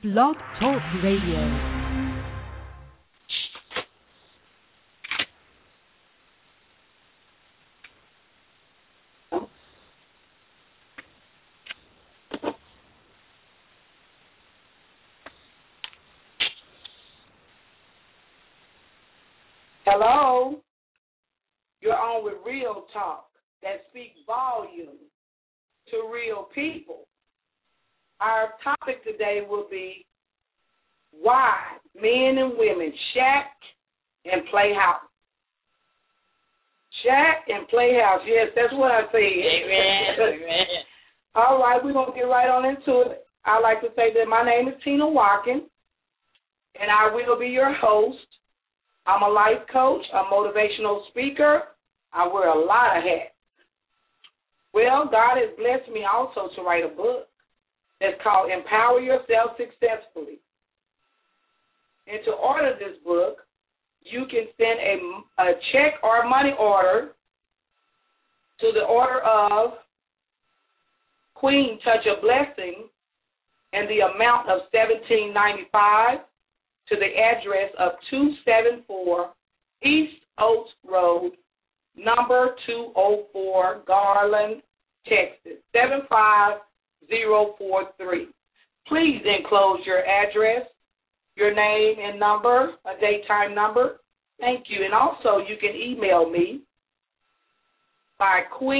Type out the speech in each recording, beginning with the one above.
Blog Talk Radio. Hello, you're on with Real Talk that speaks volume to real people. Our topic today will be why men and women shack and play house. Shack and play house, yes, that's what I say. Amen. All right, we're going to get right on into it. I'd like to say that my name is Tina Watkins, and I will be your host. I'm a life coach, a motivational speaker. I wear a lot of hats. Well, God has blessed me also to write a book that's called Empower Yourself Successfully. And to order this book, you can send a check or money order to the order of Queen Touch a Blessing and the amount of $17.95 to the address of 274 East Oaks Road, number 204, Garland, Texas, 75043. Please enclose your address, your name and number, a daytime number. Thank you. And also you can email me by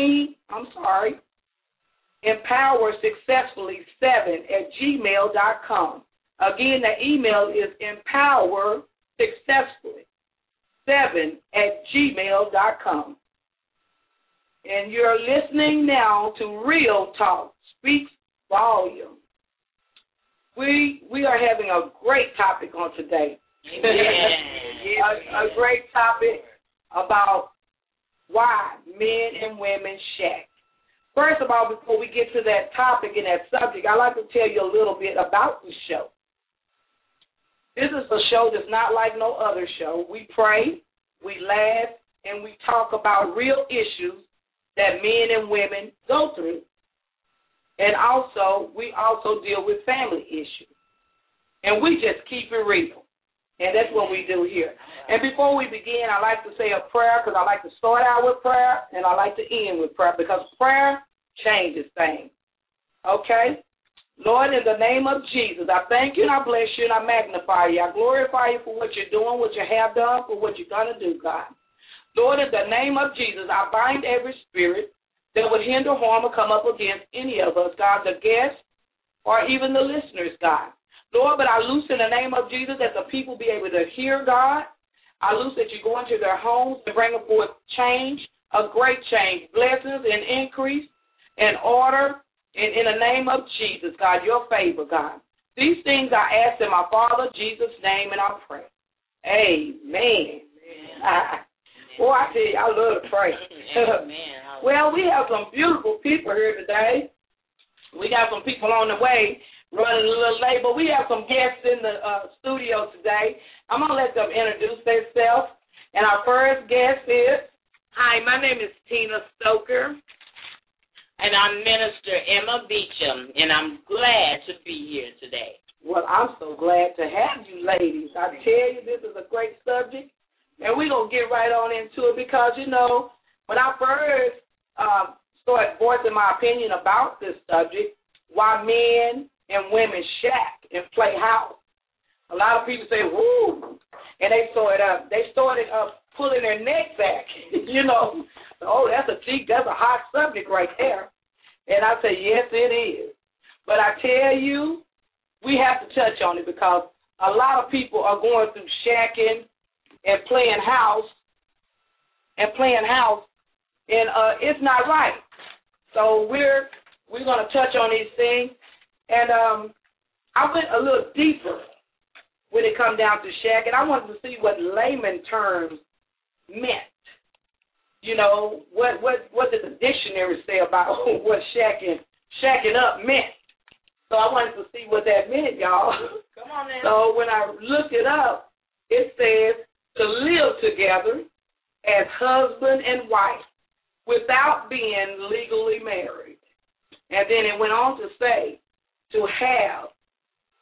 empowersuccessfully7@gmail.com. Again, the email is empowersuccessfully7@gmail.com. And you're listening now to Real Talk, Speaks Volume. We are having a great topic on today. a great topic about why men and women shack. First of all, before we get to that topic and that subject, I'd like to tell you a little bit about the show. This is a show that's not like no other show. We pray, we laugh, and we talk about real issues that men and women go through. And also, we also deal with family issues. And we just keep it real. And that's what we do here. And before we begin, I like to say a prayer because I like to start out with prayer and I like to end with prayer because prayer changes things. Okay? Lord, in the name of Jesus, I thank you and I bless you and I magnify you. I glorify you for what you're doing, what you have done, for what you're going to do, God. Lord, in the name of Jesus, I bind every spirit that would hinder, harm, or come up against any of us, God, the guests or even the listeners, God. Lord, but I loose in the name of Jesus that the people be able to hear, God. I loose that you go into their homes and bring forth change, a great change, blessings and increase and order. And in the name of Jesus, God, your favor, God. These things I ask in my Father, Jesus' name, and I pray. Amen. Boy, I tell you, I love to pray. Well, we have some beautiful people here today. We got some people on the way running a little late, but we have some guests in the studio today. I'm going to let them introduce themselves. And our first guest is? Hi, my name is Tina Stoker. And I'm Minister Emma Beecham, and I'm glad to be here today. Well, I'm so glad to have you ladies. I tell you, this is a great subject, and we're going to get right on into it because, you know, when I first started voicing my opinion about this subject, why men and women shack and play house, a lot of people say, woo, and they started pulling their neck back, you know. Oh, that's a hot subject right there. And I say, yes, it is. But I tell you, we have to touch on it because a lot of people are going through shacking and playing house, and it's not right. So we're going to touch on these things. And I went a little deeper when it comes down to shack, and I wanted to see what layman terms meant. You know, what did the dictionary say about what shacking up meant? So I wanted to see what that meant, y'all. Come on now. So when I looked it up, it says to live together as husband and wife without being legally married. And then it went on to say to have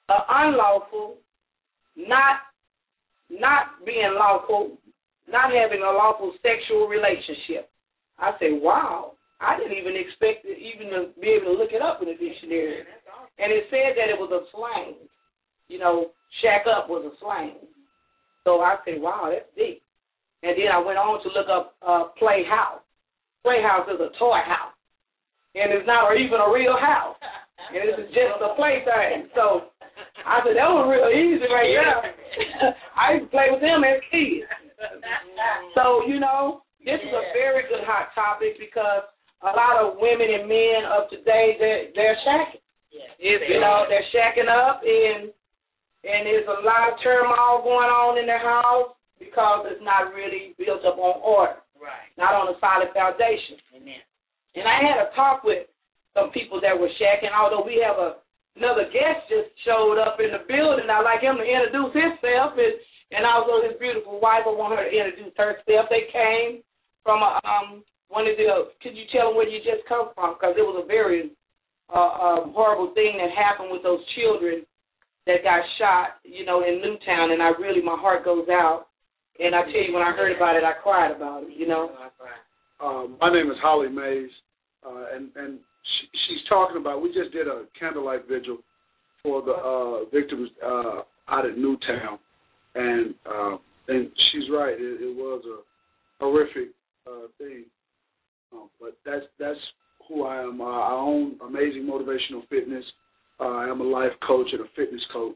unlawful, not being lawful, not having a lawful sexual relationship. I say, wow, I didn't even expect it even to be able to look it up in the dictionary. And it said that it was a slang. You know, shack up was a slang. So I said, wow, that's deep. And then I went on to look up playhouse. Playhouse is a toy house. And it's not even a real house. And it's just a plaything. So I said, that was real easy right there. I used to play with them as kids. So, you know, this is a very good hot topic because a lot of women and men of today, they're shacking. You know, they're shacking up, and there's a lot of turmoil going on in their house because it's not really built up on order, not on a solid foundation. Amen. And I had a talk with some people that were shacking, although we have another guest just showed up in the building. I'd like him to introduce himself, and also his beautiful wife. I want her to introduce herself. They came from one of the, could you tell them where you just come from? Because it was a very horrible thing that happened with those children that got shot, you know, in Newtown, and my heart goes out. And I tell you, when I heard about it, I cried about it, you know. My name is Holly Mays, and she's talking about, we just did a candlelight vigil for the victims out at Newtown, and she's right, it was a horrific thing, but that's who I am. I own Amazing Motivational Fitness. I am a life coach and a fitness coach.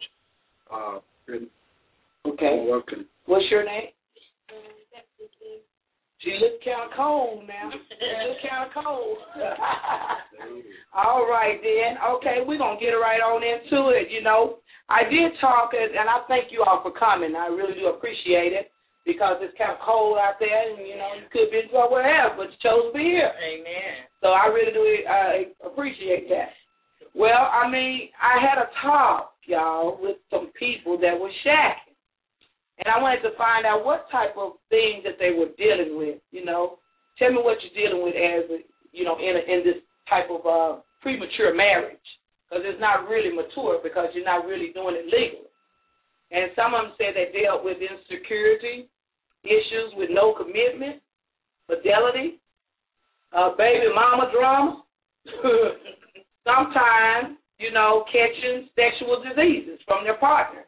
Okay. What's your name? She looks kind of cold now. She looks kind of cold. All right, then. Okay, we're going to get right on into it, you know. I did talk, and I thank you all for coming. I really do appreciate it because it's kind of cold out there, and, you know, you could be somewhere else, but you chose to be here. Amen. So I really do appreciate that. Well, I mean, I had a talk, y'all, with some people that were shacking. And I wanted to find out what type of things that they were dealing with, you know. Tell me what you're dealing with as, you know, in this type of premature marriage, because it's not really mature because you're not really doing it legally. And some of them said they dealt with insecurity, issues with no commitment, fidelity, baby mama drama, sometimes, you know, catching sexual diseases from their partner.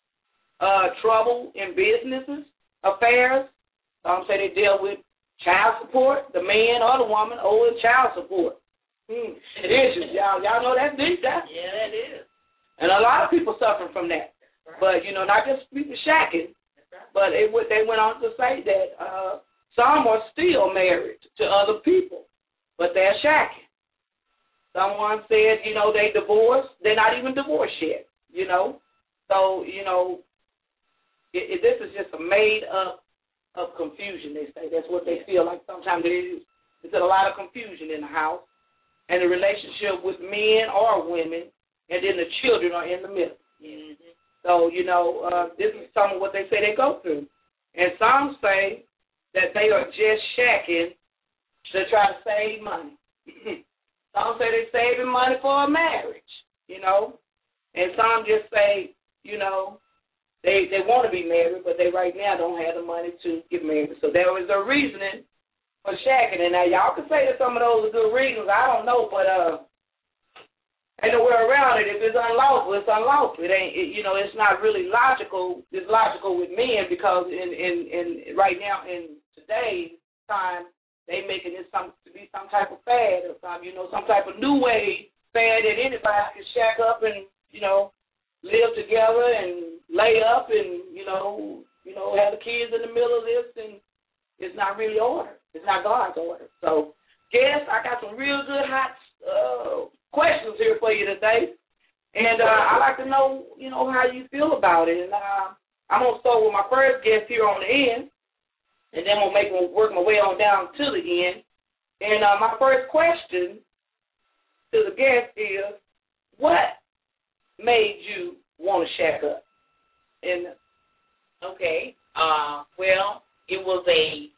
Trouble in businesses, affairs. Some say they deal with child support, the man or the woman owing child support. It is, y'all know that's deep, that? Yeah, that is. And a lot of people suffering from that. Right. But, you know, not just people shacking, but they went on to say that some are still married to other people, but they're shacking. Someone said, you know, they divorced. They're not even divorced yet, you know. So, you know, this is just a made-up of confusion, they say. That's what they feel like sometimes it is. There's a lot of confusion in the house and the relationship with men or women, and then the children are in the middle. Mm-hmm. So, you know, this is some of what they say they go through. And some say that they are just shacking to try to save money. Some say they're saving money for a marriage, you know. And some just say, you know, They want to be married, but they right now don't have the money to get married. So there was a reasoning for shacking. And now y'all can say that some of those are good reasons. I don't know, but ain't no way around it. If it's unlawful, it's unlawful. It ain't. You know, it's not really logical. It's logical with men because in right now in today's time, they making this to be some type of fad or some type of new way fad that anybody can shack up and live together and lay up and, have the kids in the middle of this, and it's not really order. It's not God's order. So, guess I got some real good hot questions here for you today. And I'd like to know, how you feel about it. And I'm going to start with my first guest here on the end, and then I'm going to work my way on down to the end. And my first question to the guest is, what made you want to shack up? And okay, well, it was a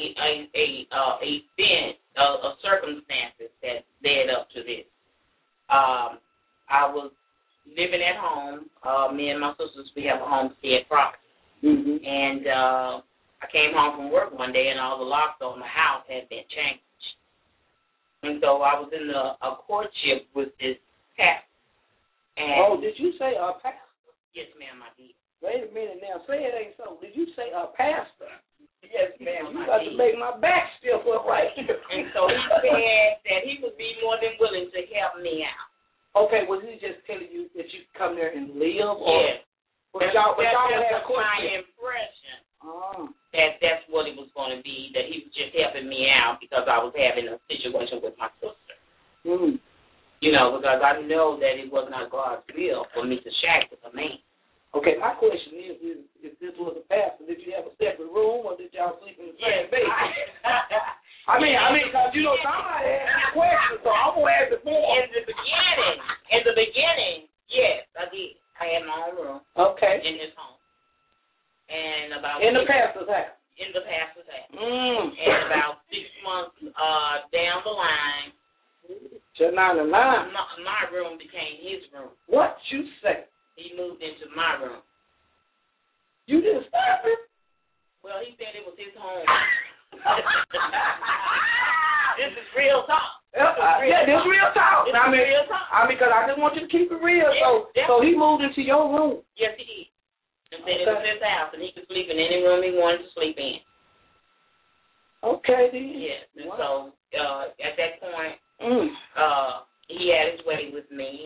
event, circumstances that led up to this. I was living at home. Me and my sisters, we have a homestead property. Mm-hmm. And I came home from work one day, and all the locks on the house had been changed. And so I was in a courtship with this pastor. And did you say a pastor? Yes, ma'am, I did. Wait a minute now. Say it ain't so. Did you say a pastor? Yes, ma'am, You I got did. to make my back stiff up right here. And so he said that he would be more than willing to help me out. Okay, was he just telling you that you come there and live? Or, Yes. But y'all had a That's my courtship. impression. Oh. That's what it was going to be, that he was just helping me out because I was having a situation with my sister. Mm. You know, because I know that it was not God's will for me to shack with a man. Okay, my question is if this was a pastor, did you have a separate room or did y'all sleep in the same bed? I mean, because you know somebody asked a question, so I'm gonna ask it more. In the beginning, yes, I did. I had my own room. Okay. In his home. And about in the pastor's house. In the pastor's house. And about 6 months down the line, my room became his room. What you say? He moved into my room. You didn't stop him? Well, he said it was his home. This is real talk. This is real talk. This is real talk. I mean, because I just want you to keep it real. Yes, so he moved into your room. Yes, he did. And said it was his house, and he could sleep in any room he wanted to sleep in. Okay, then. Yes. And so at that point, he had his way with me.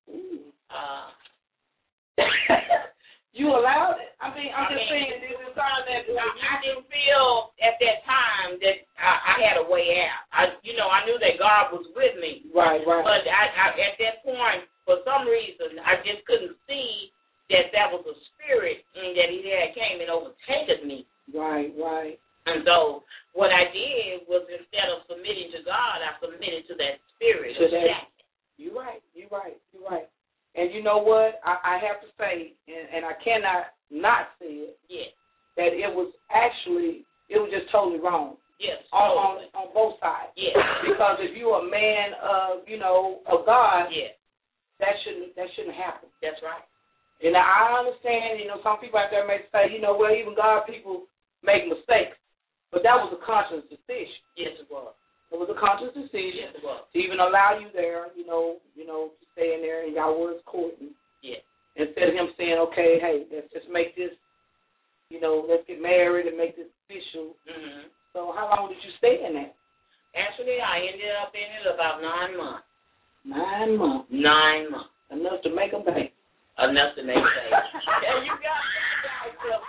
You allowed it? I mean, I'm just saying this is something that I didn't feel at that time that I had a way out. I knew that God was with me. Right. But I at that point, for some reason, I just couldn't see that was a spirit and that he had came and overtaken me. Right. And so what I did was, instead of submitting to God, I submitted to that spirit. You're right. And you know what? I have to say, and I cannot not say it, that it was just totally wrong. Yes. On both sides. Yes. Because if you're a man of God, that shouldn't happen. That's right. And I understand, some people out there may say, even God people make mistakes. But that was a conscious decision. Yes, it was. It was a conscious decision. Yes, it was. To even allow you there, to stay in there and y'all was courting. Yes. Instead of him saying, okay, hey, let's just make this, let's get married and make this official. Mm-hmm. So how long did you stay in that? Actually, I ended up in it about 9 months. 9 months. 9 months. Enough to make them baby. Enough to make a baby. Yeah, you got it.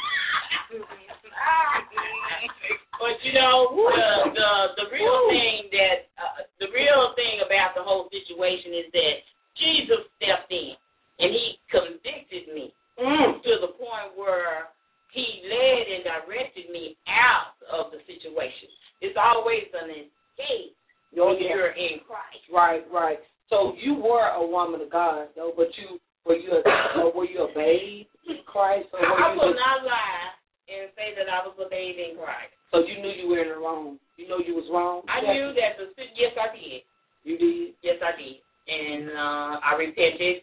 But the real thing the real thing about the whole situation is that Jesus stepped in and he convicted me to the point where he led and directed me out of the situation. It's always an escape when you're in Christ. Right. So you were a woman of God, though, but were you a babe in Christ? Or I will not lie and say that I was a babe in Christ. So you knew you were in the wrong. You know you was wrong? I knew that yes, I did. You did? Yes, I did. And I repented.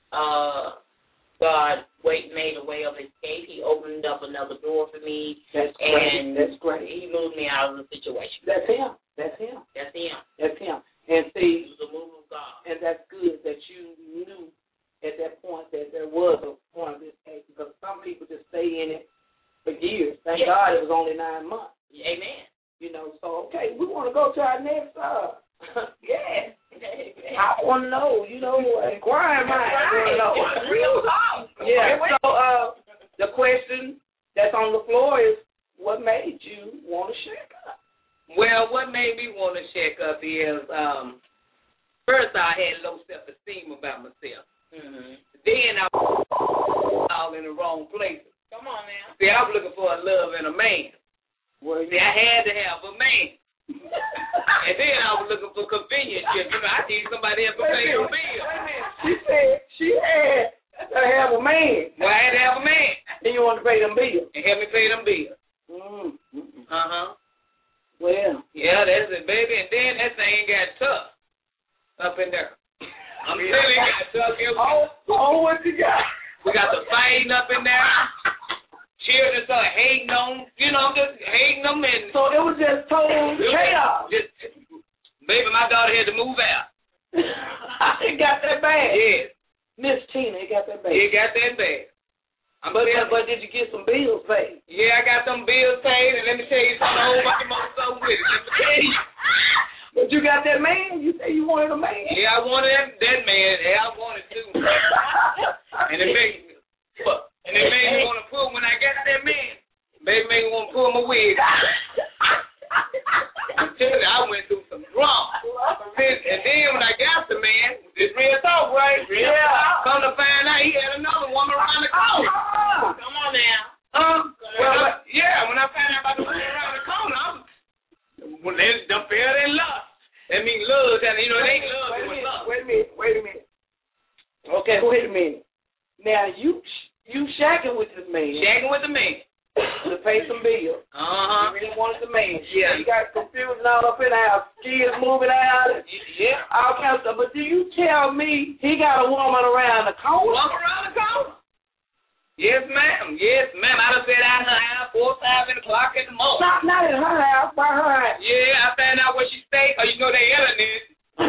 God made a way of escape. He opened up another door for me. That's great. He moved me out of the situation. That's him. And see, it was a move of God. And that's good that you knew at that point that there was a point of escape, because some people just stay in it for years. Thank God it was only 9 months. Amen. So okay, we want to go to our next yes. I want to know, inquiring mind. Real talk. Yeah. So the question that's on the floor is, what made you want to shake up? Well, what made me want to shake up is, first I had low self-esteem about myself. Mm-hmm. Then I was all in the wrong places. Come on now. See, I was looking for a love in a man. Well, see, I had to have a man. And then I was looking for companionship. I need somebody else to pay the bill. Wait a minute. She said she had to have a man. Well, I had to have a man. And you want to pay them bills. And help me pay them bills. Well. Yeah, that's it, baby. And then that thing got tough up in there. I'm telling you, Chuck. What you got? We got the fighting up in there. Children start hating on, just hating them. And so it was just total chaos. Baby, my daughter had to move out. It got that bad? Yes. Miss Tina, it got that bad? It got that bad. But did you get some bills paid? Yeah, I got some bills paid, and let me tell you something, a whole bunch of more stuff with it. Let me tell you. But you got that man? You say you wanted a man? Yeah, I wanted that man. Yeah, I wanted to. And it made me want to pull, when I got that man, baby made me want to pull my wig. I'm telling you, I went through some drama. And then when I got the man, it's real talk, right? Yeah. Come to find out, he had another woman around the corner. Come on now. When I found out about the woman around the corner, they fell in love. That means love, it ain't love, it was love. Wait a minute. Okay, wait a minute. Now, you shacking with this man. Shacking with the man. To pay some bills. Uh-huh. You really wanted the man. Yeah. You got confused all up in the house. Kids moving out. Yeah. All kinds of stuff. But do you tell me he got a woman around the corner? Walk around the corner? Yes, ma'am. Yes, ma'am. I done sat out in her house 4 o'clock in the morning. Not in her house, by her house. Yeah, I found out where she stayed, because they internet.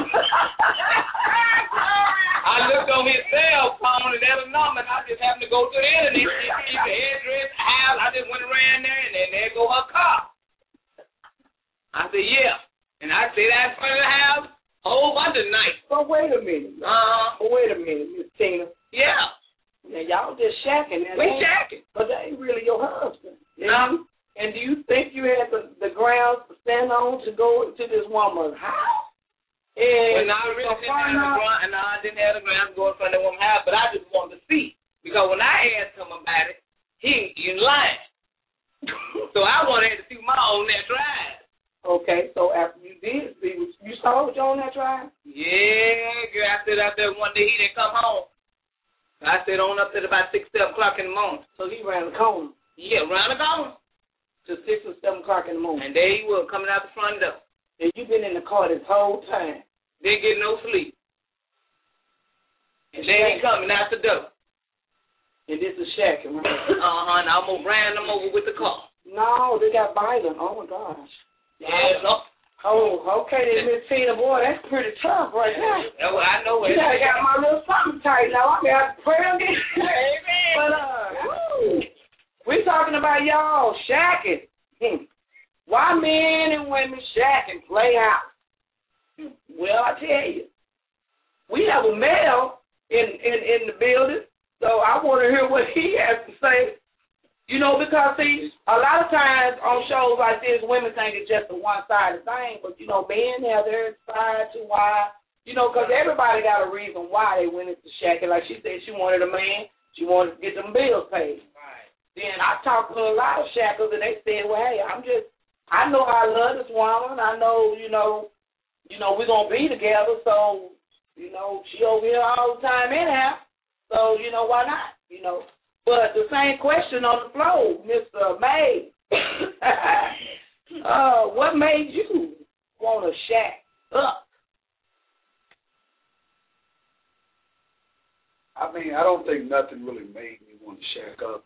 I looked on his cell phone, and there's a number, and I just happened to go to the internet, see the address, house. I just went around there, and then there go her car. I said, yeah. And I sat out in front of the house a whole bunch of nights. But wait a minute. Wait a minute, Miss Tina. Yeah. Now, y'all just shacking. We shacking. But that ain't really your husband. No. And do you think you had the grounds to stand on to go to this woman's house? And I really didn't have the ground, and I didn't have the ground to go in front of that woman's house, but I just wanted to see. Because when I asked him about it, he lying. So I wanted to see my own that drive. Okay, so after you did see, you saw what you on that drive? Yeah, girl, I sat out there one day, he didn't come home. I stayed on up till about 6, 7 o'clock in the morning. So he ran the corner? Yeah, around the corner. To 6 or 7 o'clock in the morning? And there he was, coming out the front door. And you've been in the car this whole time? Didn't get no sleep. And then he coming out the door. And this is shacking, right? And I almost ran them over with the car. No, they got violent. Oh, my gosh. Yeah, no. Oh, okay, then, Miss Tina, boy, that's pretty tough right there. Well, I know it. You got my little something tight now. I'm going to have to pray again. But, we're talking about y'all shacking. Why men and women shacking, play house? Well, I tell you, we have a male in the building, so I want to hear what he has to say. Because, see, a lot of times on shows like this, women think it's just a one-sided thing, but, men have their side to why, because everybody got a reason why they went into shacking. Like she said, she wanted a man. She wanted to get them bills paid. Right. Then I talked to a lot of shackers, and they said, well, hey, I know I love this woman. I know, we're going to be together, so, she over here all the time anyhow. So, why not, But the same question on the floor, Mr. May. What made you want to shack up? I mean, I don't think nothing really made me want to shack up.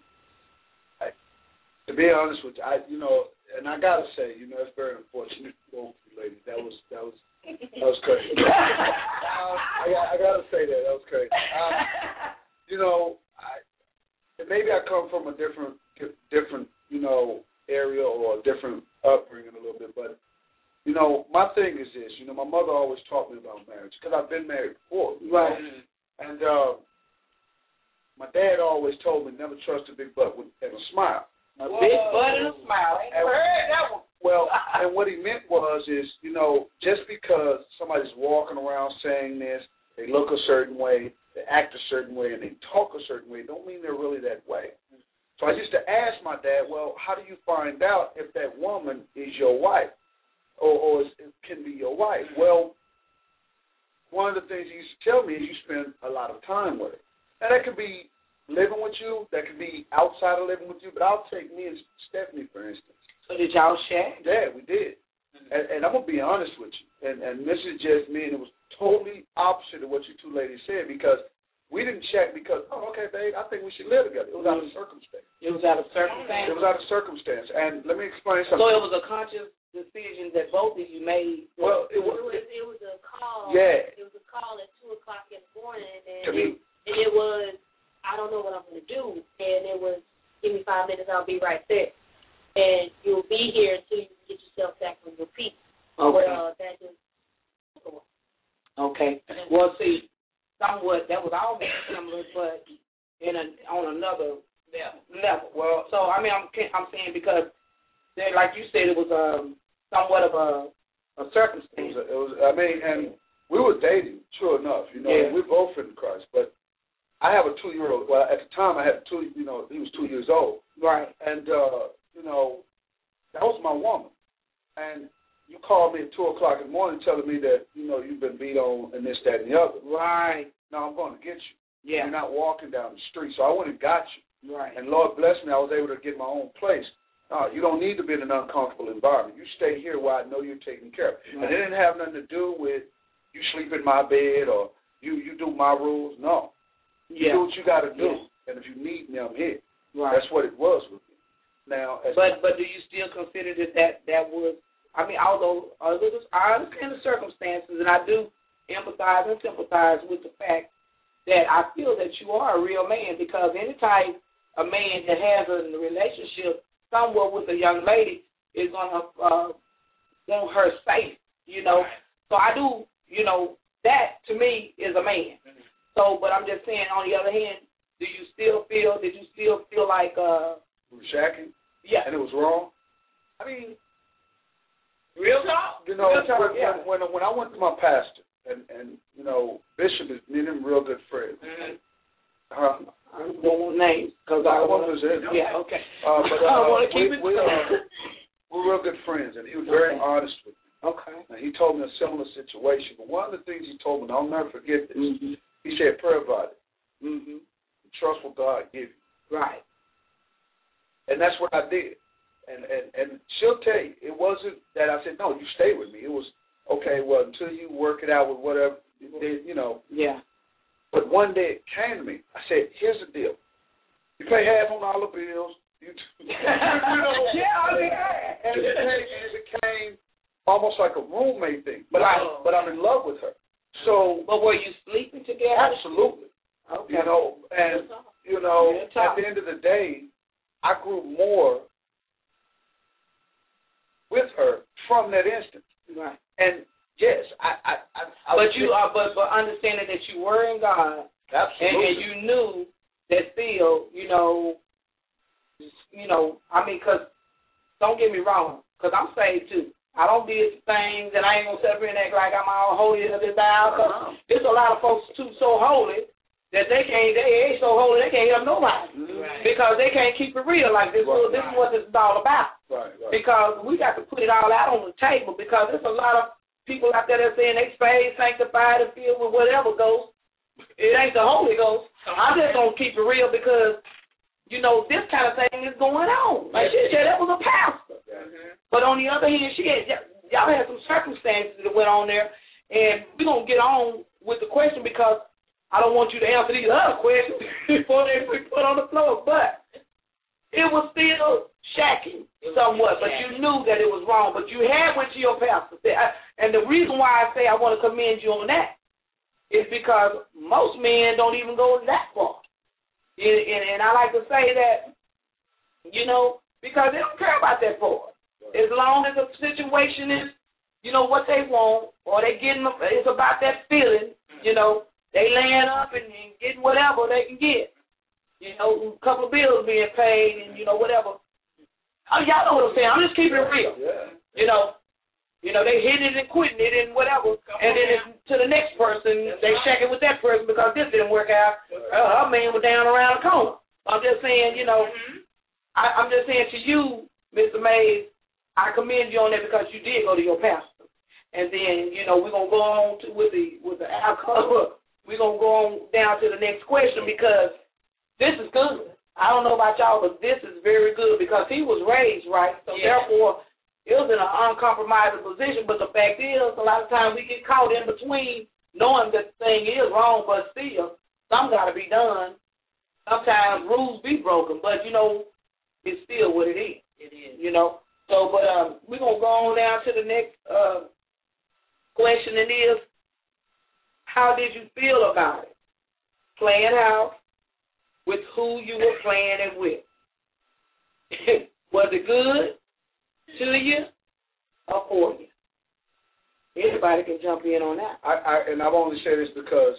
To be honest with you, and I gotta say, it's very unfortunate for you ladies. That was crazy. I gotta say that was crazy. Maybe I come from a different, area or a different upbringing a little bit, but my thing is this. My mother always taught me about marriage because I've been married before. Right. And my dad always told me never trust a big butt and a smile. A big butt and a smile. I ain't never heard that one. Well, and what he meant was just because somebody's walking around saying this, they look a certain way, they act a certain way, and they talk a certain way, don't mean they're really that way. So I used to ask my dad, well, how do you find out if that woman is your wife or can be your wife? Well, one of the things he used to tell me is you spend a lot of time with her. Now, that could be living with you, that could be outside of living with you, but I'll take me and Stephanie, for instance. So did y'all shack? Yeah, we did. And I'm going to be honest with you, and this is just me, and it was totally opposite of what you two ladies said, because we didn't check because, okay, babe, I think we should live together. It was out of circumstance. It was out of circumstance. It was out of circumstance. And let me explain something. So it was a conscious decision that both of you made. Well, it was a call. Yeah. It was a call at 2:00 in the morning, and it was, I don't know what I'm going to do, and it was, give me 5 minutes, I'll be right there. And you'll be here until you get yourself back on your feet. Okay. Well, that just. Okay. Well, see, somewhat that was almost similar, but on another level. Well, so I mean, I'm saying because, like you said, it was somewhat of a circumstance. It was. I mean, and we were dating, sure enough. You know, Yeah. we're both in Christ, but I have a 2-year-old. Well, at the time, I had he was 2 years old. Right. And that was my woman. And you called me at 2:00 in the morning telling me that, you've been beat on and this, that, and the other. Right. Now I'm going to get you. Yeah. You're not walking down the street. So I went and got you. Right. And Lord bless me, I was able to get my own place. You don't need to be in an uncomfortable environment. You stay here where I know you're taken care of. Right. And it didn't have nothing to do with you sleep in my bed or you do my rules. No. You do what you got to do. Yeah. And if you need me, I'm here. Right. That's what it was with me. Now, but do you still consider that was, I mean, although I understand the circumstances, and I do empathize and sympathize with the fact that I feel that you are a real man, because anytime a man that has a relationship somewhat with a young lady is going to want her safe, So I do, that to me is a man. So, but I'm just saying, on the other hand, did you still feel like we were shacking? Yeah. And it was wrong? I mean, real talk. When I went to my pastor, and Bishop is me and him real good friends. Mm-hmm. I don't want names because I don't want to. Yeah, okay. But I want to keep it. We're real good friends, and he was very honest with me. Okay. And he told me a similar situation, but one of the things he told me, and I'll never forget this. Mm-hmm. He said, "Pray about it. Mm-hmm. Trust what God gives you." Right. And that's what I did. And she'll tell you, it wasn't that I said, "No, you stay with me." It was, okay, well, until you work it out with whatever, Yeah. But one day it came to me. I said, "Here's the deal. You pay half on all the bills. You and it became almost like a roommate thing. But but I'm in love with her. So, but were you sleeping together? Absolutely. Okay. And at the end of the day, I grew more with her from that instance. Right. And yes, but understanding that you were in God. Absolutely. And you knew that still, I mean, because don't get me wrong, because I'm saved too. I don't do things, and I ain't going to sit up here and act like I'm all holy as this thou, because there's a lot of folks too so holy that they ain't so holy they can't help nobody. Right. Because they can't keep it real like this. Right. This is what this is all about. Right. Because we got to put it all out on the table, because there's a lot of people out there that saying they saved, sanctified, and filled with whatever ghost. It ain't the Holy Ghost. I'm just going to keep it real because, this kind of thing is going on. Like she said, that was a pastor. Mm-hmm. But on the other hand, y'all had some circumstances that went on there, and we're going to get on with the question because I don't want you to answer these other questions before they be put on the floor. But it was still shacking somewhat, but you knew that it was wrong. But you went to your pastor. And the reason why I say I want to commend you on that is because most men don't even go that far. And I like to say that, because they don't care about that part. As long as the situation is, what they want, or they getting, it's about that feeling, they laying up and getting whatever they can get. A couple of bills being paid and, whatever. Oh, y'all know what I'm saying. I'm just keeping it real. Yeah. They hitting it and quitting it and whatever. And then it's to the next person, they check it with that person because this didn't work out. Her man was down around the corner. I'm just saying, I'm just saying to you, Mr. Mays, I commend you on that because you did go to your pastor. And then, we're going to go on with the alcohol. We're going to go on down to the next question because this is good. I don't know about y'all, but this is very good because he was raised right. So therefore, it was in an uncompromising position. But the fact is, a lot of times we get caught in between knowing that the thing is wrong, but still, something got to be done. Sometimes rules be broken, but, it's still what it is. It is. So, but we're going to go on down to the next question, and is, how did you feel about it? Playing house, with who you were playing it with. Was it good to you or for you? Anybody can jump in on that. And I've only said this because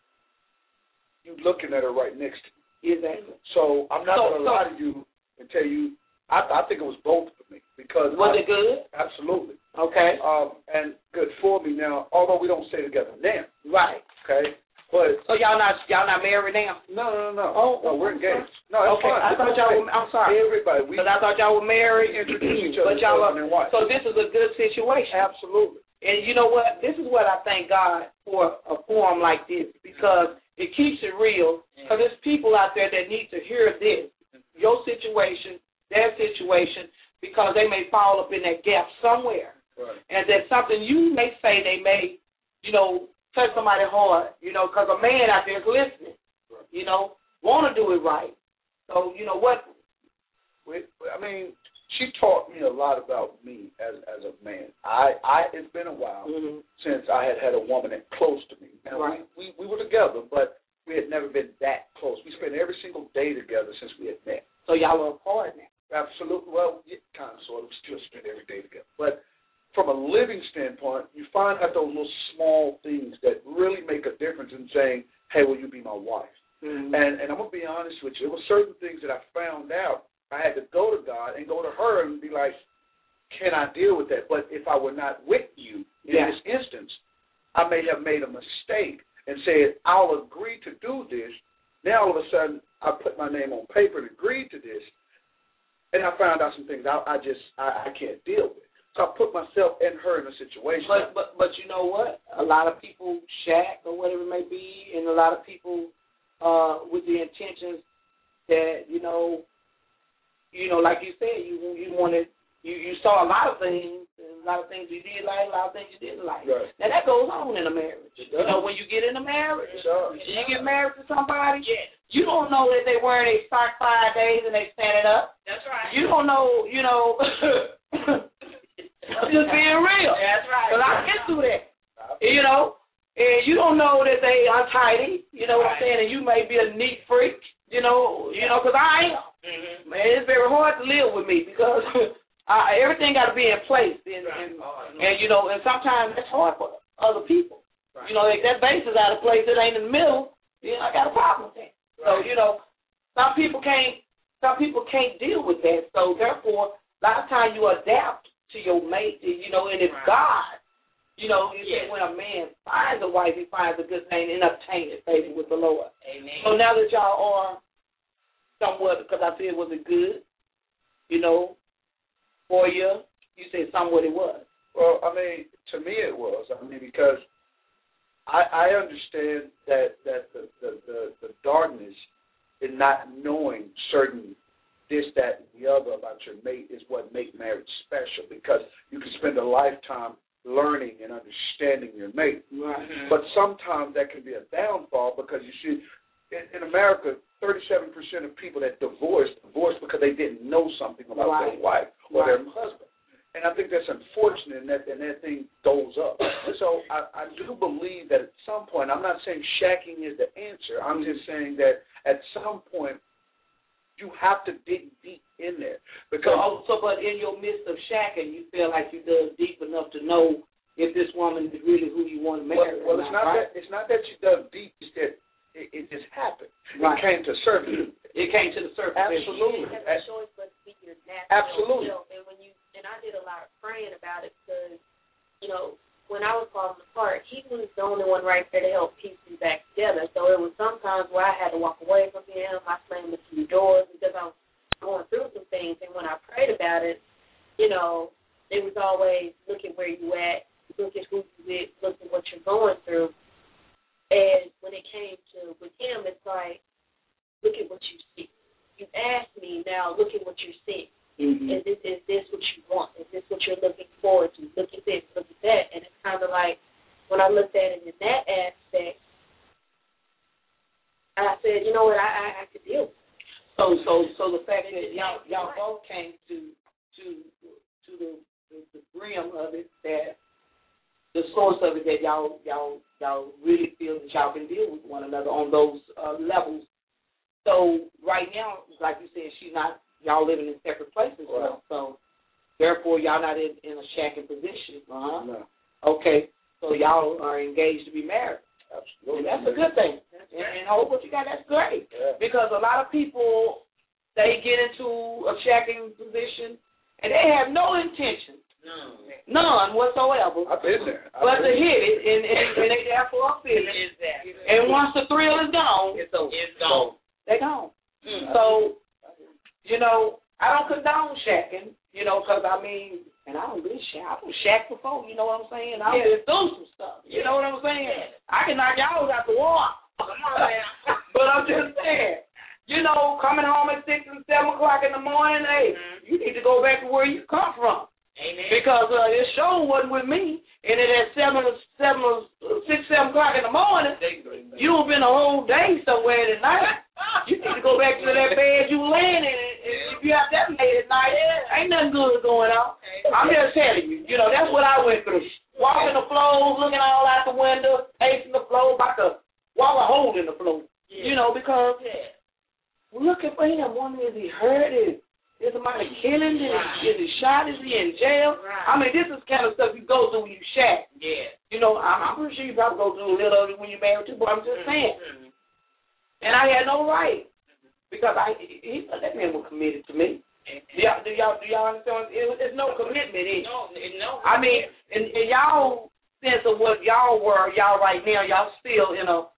you're looking at her right next to me. Exactly. So I'm not going to lie to you and tell you, I think it was both for me. Because was it good? Absolutely. Okay. And good for me now, although we don't stay together now. Right. Okay. But so y'all not married now? No. Oh, no, we're engaged. No, it's okay. fine. I thought y'all were. I'm sorry. Everybody. Because I thought y'all were married. Introduce each other. But y'all are. So this is a good situation. Absolutely. And you know what? This is what I thank God for a forum like this, because it keeps it real. Because there's people out there that need to hear this, your situation, their situation, because they may fall up in that gap somewhere. Right. And there's something you may say they may, touch somebody hard, because a man out there is listening, right. Want to do it right. So, what? I mean, she taught me a lot about me as a man. It's been a while since I had a woman that close to me. Now, right. we were together, but we had never been that close. We spent every single day together since we had met. So y'all are apart now? Absolutely. Well, kind of, sort of. We still spend every day together. But from a living standpoint, you find out those little small things that really make a difference in saying, hey, will you be my wife? Mm-hmm. And I'm going to be honest with you. There were certain things that I found out. I had to go to God and go to her and be like, can I deal with that? But if I were not with you in this instance, I may have made a mistake and said, I'll agree to do this. Now, all of a sudden, I put my name on paper and agreed to this, and I found out some things I can't deal with. So I put myself and her in a situation. But you know what? A lot of people shack or whatever it may be, and a lot of people with the intentions that, like you said, you wanted, you saw a lot of things, and a lot of things you did like, a lot of things you didn't like. Right. Now, that goes on in a marriage. It does. When you get in a marriage, you get married to somebody, yes. You don't know that they wearing a sock 5 days and they standing up. That's right. You don't know, I'm just being real. That's right. Because I've been through that, and you don't know that they untidy, what I'm saying, and you may be a neat freak, because I am. Mm-hmm. Man, it's very hard to live with me because everything got to be in place, and sometimes it's hard for other people. Right. If that base is out of place, it ain't in the middle, I got a problem with that. Right. So, some people can't deal with that. So therefore, a lot of times you adapt to your mate, and it's God. When a man finds a wife, he finds a good thing and obtain it, favor with the Lord. Amen. So now that y'all are somewhat, because I said, was it good? For you, you said somewhat it was. Well, I mean, to me it was. I mean, because I understand that the darkness in not knowing certain this, that, and the other about your mate is what make marriage special, because you can spend a lifetime learning and understanding your mate. Right. But sometimes that can be a downfall, because you see, in America, 37% of people that divorce because they didn't know something about their wife or their husband. And I think that's unfortunate, and that thing goes up. So I do believe that at some point, I'm not saying shacking is the answer. I'm just saying that at some point, you have to dig deep in there. Because but in your midst of shacking, you feel like you dug deep enough to know if this woman is really who you want to marry. Well, it's not right? It's not that you dug deep. It's that it just happened. Right. It came to surface. It came to the surface. Absolutely. You didn't have a choice but to be your natural Absolutely. self. And I did a lot of praying about it because, when I was falling apart, he was the only one right there to help piece me back together. So it was sometimes where I had to walk away from him. I slammed a few doors because I was going through some things. And when I prayed about it, it was always look at where you at, look at who you with, look at what you're going through. And when it came to with him, it's like, look at what you see. You asked me, now look at what you're seeing. Mm-hmm. Is this what you want? Is this what you're looking forward to? Look at this, look at that. And it's kind of like when I looked at it in that aspect, said, you know what, I could deal with it. So the fact that y'all both came to the brim of it, that the source of it, that y'all really feel that y'all can deal with one another on those levels. So right now, like you said, y'all living in separate places, right. So therefore y'all not in a shacking position. No. Okay, so y'all are engaged to be married. Absolutely. And that's a good thing. And hope what you got, that's great. Yeah. Because a lot of people, they get into a shacking position and they have no intention. None whatsoever. I've been there. But to hit it, and they there for a feeling. Exactly. And once the thrill is gone, it's gone. They're gone. Mm-hmm. So, I don't condone shacking, because and I don't really shack. I don't shack before, you know what I'm saying? I've been through some stuff, you know what I'm saying? Yeah. I can knock y'all out the wall. But I'm just saying, coming home at 6 and 7 o'clock in the morning, hey, you need to go back to where you come from. Amen. Because this show wasn't with me, and at 6, 7 o'clock in the morning, you've been a whole day somewhere at night. You need to go back to that bed you laying in, and if you have that late at night, ain't nothing good going on. I'm just telling you, that's what I went through. Walking the floor, looking all out the window, pacing the floor, about to walk a hole in the floor. Because we're looking for him. Wondering, is he hurt? Is somebody killing him? Is he shot? Is he in jail? Right. This is kind of stuff you go through when you shack. Yeah. I'm pretty sure you probably go through a little of it when you're married too, but I'm just saying. Mm-hmm. And I had no right because that man was committed to me. Mm-hmm. Do y'all understand? There's no commitment in it. No. In y'all sense of what y'all were, y'all right now, y'all still in a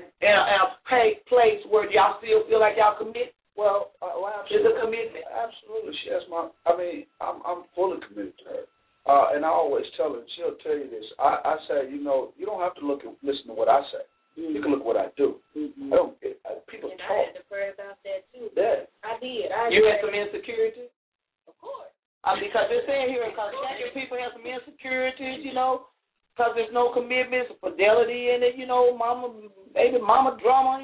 place where y'all still feel like y'all commit. Well, is a commitment? Absolutely. She has I'm fully committed to her. And I always tell her, she'll tell you this. I say, you don't have to listen to what I say. Mm-hmm. You can look at what I do. Mm-hmm. People talk. I had to pray about that, too. Yeah. I did. You had some insecurity? Of course. Because they're saying here, because people have some insecurities, because there's no commitment, fidelity in it, baby mama drama,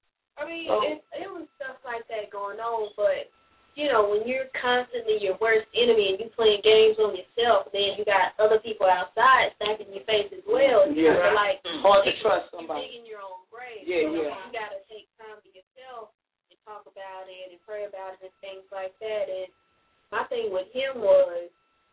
It was stuff like that going on, but, when you're constantly your worst enemy and you playing games on yourself, then you got other people outside smacking your face as well. Yeah. Hard to trust somebody. You're digging your own grave. Yeah, You got to take time to yourself and talk about it and pray about it and things like that. And my thing with him was,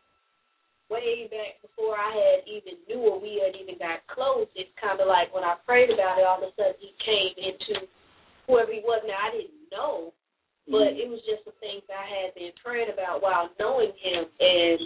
way back before I had even knew or we had even got close, it's kind of like when I prayed about it, all of a sudden he came into whoever he was. Now, I didn't know, but it was just the things I had been praying about while knowing him. And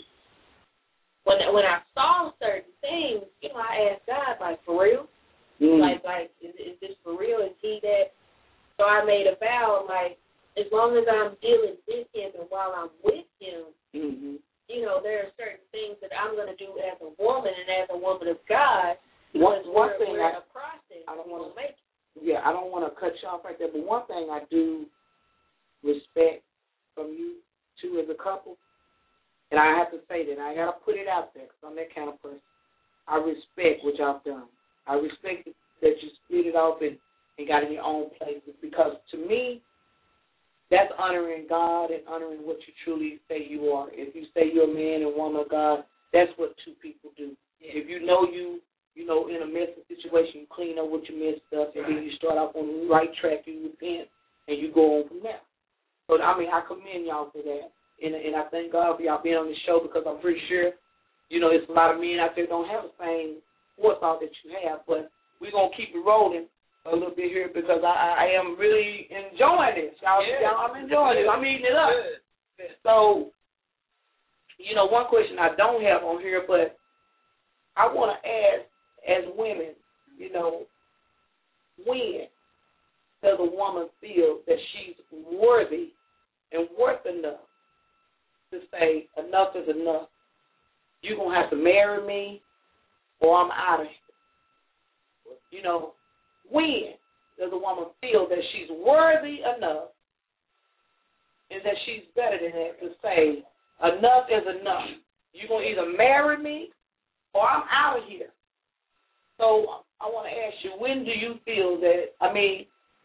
when I saw certain things, I asked God, like, for real? Like, is this for real? Is he that? So I made a vow, like, as long as I'm dealing with him and while I'm with him, there are certain things that I'm going to do as a woman and as a woman of God. One thing we're in a process. I don't want to make it. Yeah, I don't want to cut you off right there, but one thing I do respect from you two as a couple, and I have to say that I got to put it out there because I'm that kind of person. I respect what y'all done. I respect that you split it off and got in your own places, because to me, that's honoring God and honoring what you truly say you are. If you say you're a man and woman of God, that's what two people do. If you know in a messy situation, you clean up what you messed up, and then you start off on the right track, you repent, and you go on from there. So, I commend y'all for that. And I thank God for y'all being on the show, because I'm pretty sure, it's a lot of men out there don't have the same forethought that you have. But we're going to keep it rolling a little bit here, because I am really enjoying this. Y'all, I'm enjoying it. I'm eating it up. So, one question I don't have on here, but I want to ask, as women, when does a woman feel that she's worthy and worth enough to say enough is enough? You're going to have to marry me or I'm out of here. When does a woman feel that she's worthy enough and that she's better than that to say enough is enough? You're going to either marry me or I'm out of here. So I want to ask you, when do you feel that,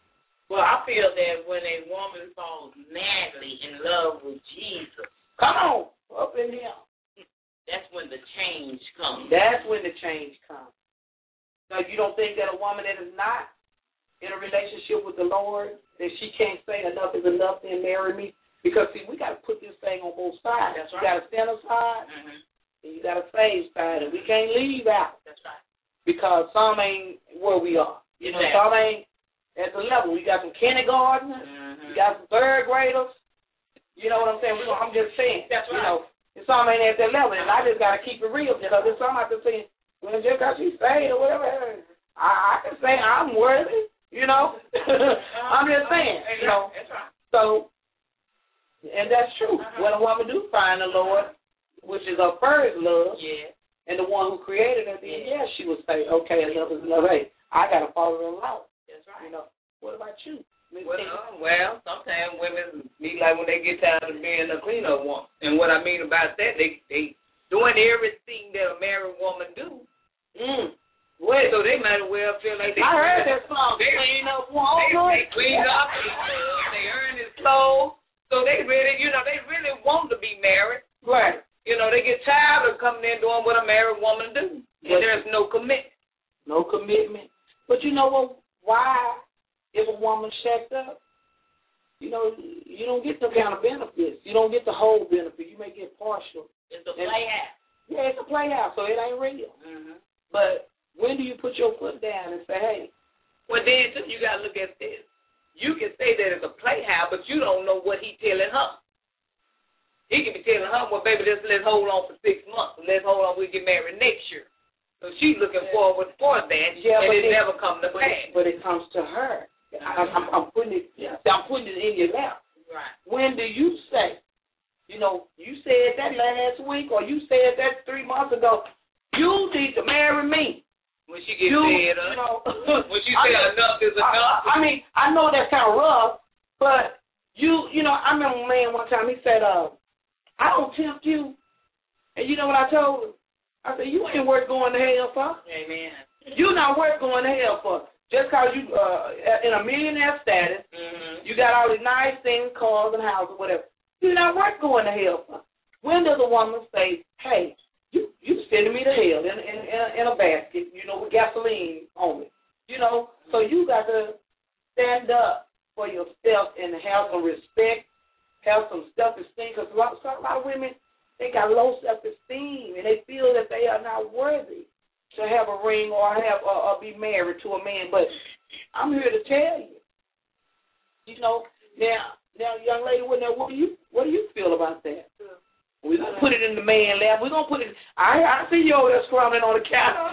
Well, I feel that when a woman falls madly in love with Jesus, come on, up in here. That's when the change comes. That's when the change comes. Now, you don't think that a woman that is not in a relationship with the Lord, that she can't say enough is enough, then marry me? Because, see, we got to put this thing on both sides. That's right. You right. got a sinner side, and you got a saved side, and we can't leave out. That's right. Because some ain't where we are. You know, some ain't at the level. We got some kindergartners, we got some third graders. You know what I'm saying? I'm just saying. That's right. You know, some ain't at that level, and I just got to keep it real, because there's some out there saying, well, just because she's saved or whatever, I can say I'm worthy, you know. I'm just saying, you know. That's right. So, and that's true. When a woman do find the Lord, which is her first love, and the one who created her, then she would say, okay, enough is enough. Hey, I got to follow the law. That's right. You know. What about you? Well, sometimes women be like when they get tired of being a cleanup woman. And what I mean about that, they doing everything that a married woman do. Well, so they might as well feel like they. I heard that song. Clean up woman. They clean up. They earn his clothes. So they really, they really want to be married. Right. They get tired of coming in doing what a married woman do, and there's no commitment. No commitment. But you know what? Why? If a woman shacked up, you don't get the kind of benefits. You don't get the whole benefit. You may get partial. It's a playhouse. Yeah, it's a playhouse, so it ain't real. But when do you put your foot down and say, hey? Well, then, too, you got to look at this. You can say that it's a playhouse, but you don't know what he's telling her. He can be telling her, well, baby, let's hold on for 6 months. Let's hold on. We'll get married next year. So she's looking forward for that, and it never comes to pass. But it comes to her. I'm putting it in your lap. Right. When do you say, you said that last week or you said that 3 months ago, you need to marry me. When she gets fed up, when she said enough is enough. I mean, I know that's kind of rough, but I remember a man one time, he said, I don't tempt you. And you know what I told him? I said, you ain't worth going to hell for. Amen. You not worth going to hell for. Just because you in a millionaire status, you got all these nice things, cars and houses, whatever. You're not worth going to hell for. When does a woman say, hey, you sending me to hell in a basket, with gasoline on it? So you got to stand up for yourself and have some respect, have some self-esteem, because a lot of women, they got low self-esteem, and they feel that they are not worthy to have a ring or be married to a man. But I'm here to tell you, now, young lady, what do you feel about that? We're going to put it in the man lap. We're going to put it, I see you over there scrambling on the counter.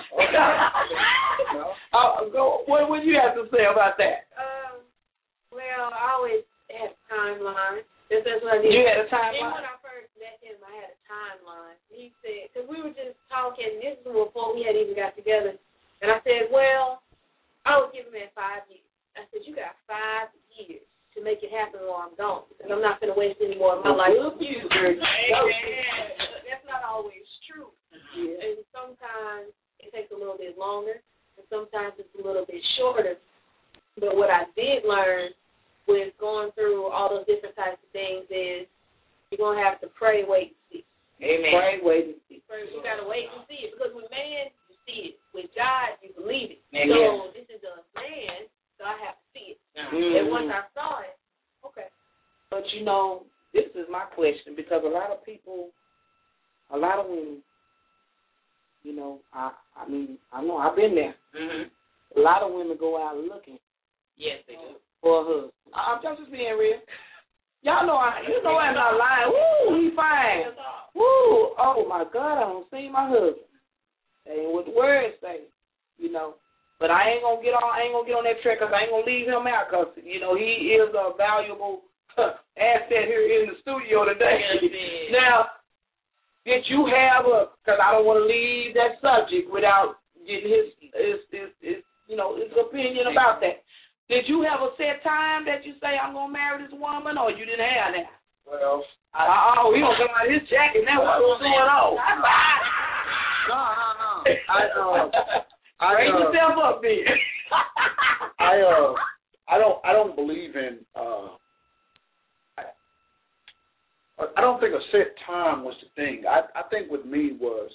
What would you have to say about that? Well, I always had a timeline. That's what I did. You had a timeline? And when I first met him, I had a timeline. He said, because we were just talking, this was before we had even got together, and I said, well, I was giving him 5 years. I said, you got 5 years to make it happen or I'm gone, because I'm not going to waste any more of my life with you. That's not always true. Yeah. And sometimes it takes a little bit longer, and sometimes it's a little bit shorter. But what I did learn with going through all those different types of things is you're going to have to pray, wait, and see. Amen. Pray, wait, and see. You got to wait and see it, because with man, you see it. With God, you believe it. Amen. So this is a man, so I have to see it. And once I saw it, okay. But this is my question, because a lot of people, a lot of women, I know I've been there. A lot of women go out looking. Yes, they do. For a husband. I'm just being real. Y'all know I'm not lying. Woo, he fine. Woo, oh my God, I don't see my husband. That ain't what the words say, But I ain't gonna get on that track, because I ain't gonna leave him out, because he is a valuable asset here in the studio today. Yes, now, did you have because I don't want to leave that subject without getting his opinion about that. Did you have a set time that you say, I'm going to marry this woman, or you didn't have that? Well, he don't come out of his jacket. Now what's going on? No. Raise yourself up, then. I don't believe in. I don't think a set time was the thing. I think with me was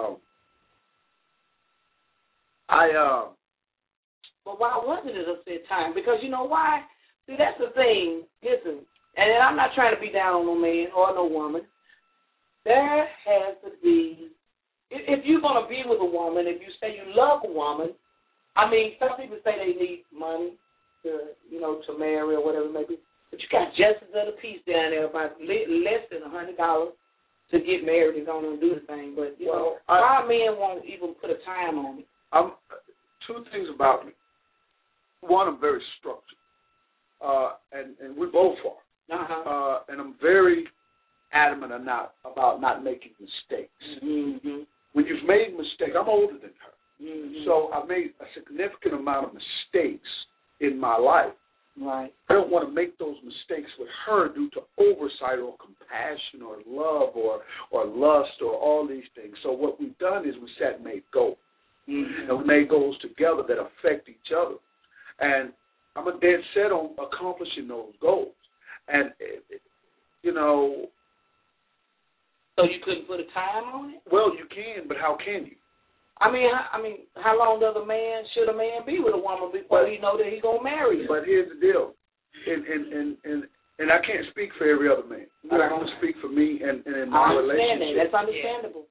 But why wasn't it a set time? Because you know why? See, that's the thing. Listen, and I'm not trying to be down on no man or no woman. There has to be, if you're going to be with a woman, if you say you love a woman, I mean, some people say they need money to marry or whatever it may be. But you got justice of the peace down there about less than $100 to get married and don't do the thing. But, why men won't even put a time on it? Two things about me. One, I'm very structured, and we both are. And I'm very adamant about not making mistakes. Mm-hmm. When you've made mistakes, I'm older than her. Mm-hmm. So I've made a significant amount of mistakes in my life. Right. I don't want to make those mistakes with her due to oversight or compassion or love or lust or all these things. So what we've done is we sat and made goals. Mm-hmm. And we made goals together that affect each other. And I'm a dead set on accomplishing those goals. And, So you couldn't put a time on it? Well, you can, but how can you? I mean, how long should a man be with a woman before he know that he's gonna marry her? But here's the deal, and I can't speak for every other man. I can only speak for me and in my relationship. That's understandable.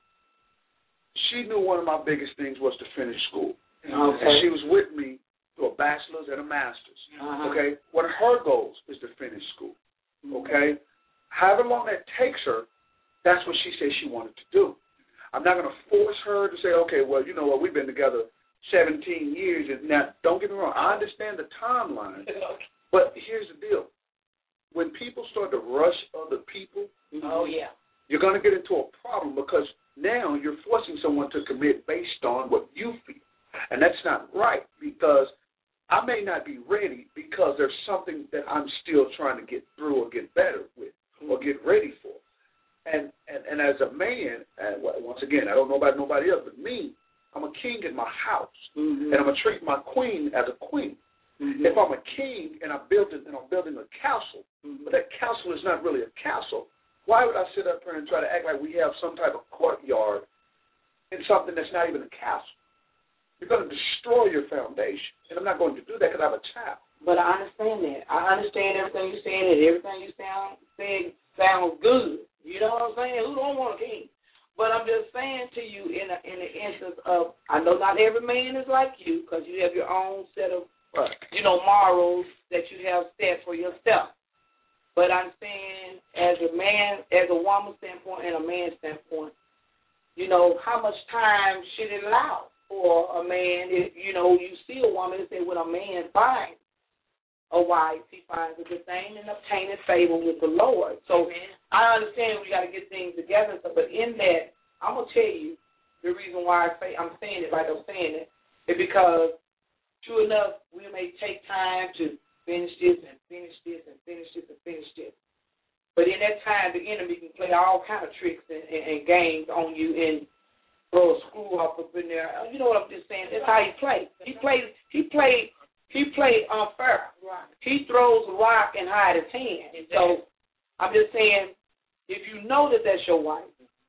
She knew one of my biggest things was to finish school. Okay. And she was with me through a bachelor's and a master's. Okay. One of her goals is to finish school. Okay. However long that takes her, that's what she said she wanted to do. I'm not going to force her to say, okay, well, you know what, we've been together 17 years. And now, don't get me wrong, I understand the timeline, but here's the deal. When people start to rush other people, you're going to get into a problem because now you're forcing someone to commit based on what you feel. And that's not right because I may not be ready because there's something that I'm still trying to get through or get better with or get ready for. And as a man, and once again, I don't know about nobody else, but me, I'm a king in my house, and I'm gonna treat my queen as a queen. If I'm a king and I'm building a castle, but that castle is not really a castle, why would I sit up here and try to act like we have some type of courtyard in something that's not even a castle? You're going to destroy your foundation, and I'm not going to do that because I have a child. But I understand that. I understand everything you're saying, and everything you saying sounds good. You know what I'm saying? Who don't want a king? But I'm just saying to you in the instance of, I know not every man is like you because you have your own set of, morals that you have set for yourself. But I'm saying as a man, as a woman's standpoint and a man's standpoint, how much time should it allow for a man if, you see a woman and say when a man finds a wife, he finds a good thing and obtaining favor with the Lord. So I understand we got to get things together, but in that, I'm going to tell you the reason why I'm saying it like I'm saying it is because, true enough, we may take time to finish this and finish this and finish this and finish this. But in that time, the enemy can play all kind of tricks and games on you and throw a screw up in there. You know what I'm just saying? That's how he plays. He played unfair. Right. He throws a rock and hide his hand. Exactly. So I'm just saying, if you know that that's your wife,